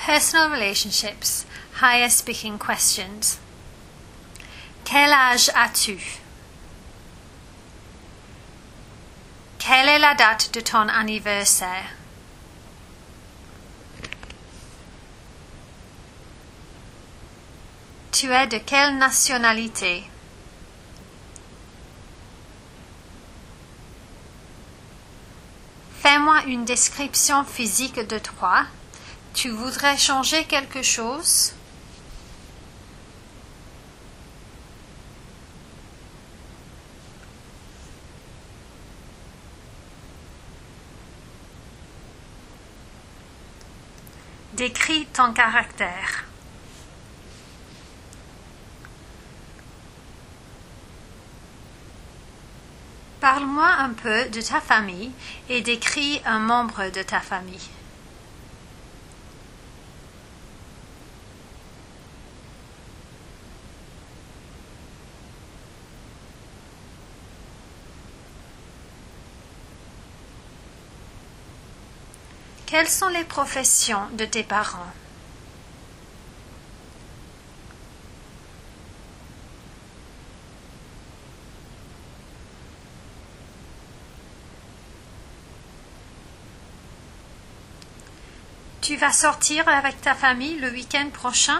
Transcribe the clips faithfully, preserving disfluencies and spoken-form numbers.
Personal relationships. Higher speaking questions. Quel âge as-tu? Quelle est la date de ton anniversaire? Tu es de quelle nationalité? Fais-moi une description physique de toi. Tu voudrais changer quelque chose? Décris ton caractère. Parle-moi un peu de ta famille et décris un membre de ta famille. Quelles sont les professions de tes parents? Tu vas sortir avec ta famille le week-end prochain?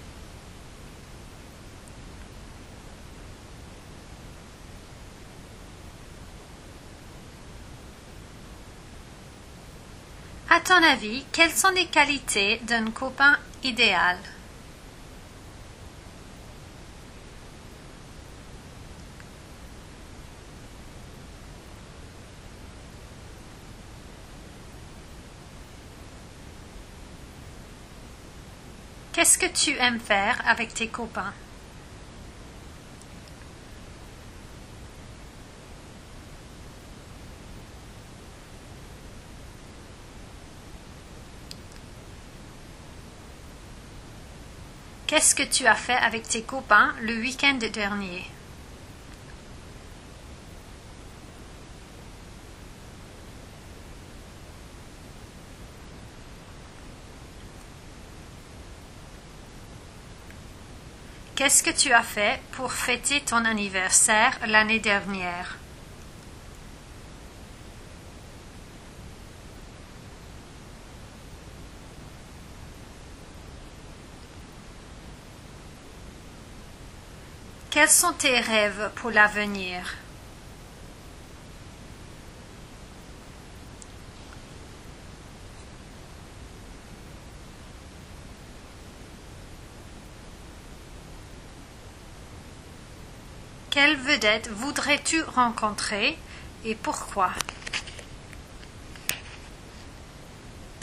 À ton avis, quelles sont les qualités d'un copain idéal? Qu'est-ce que tu aimes faire avec tes copains? Qu'est-ce que tu as fait avec tes copains le week-end dernier? Qu'est-ce que tu as fait pour fêter ton anniversaire l'année dernière? Quels sont tes rêves pour l'avenir? Quelle vedette voudrais-tu rencontrer et pourquoi?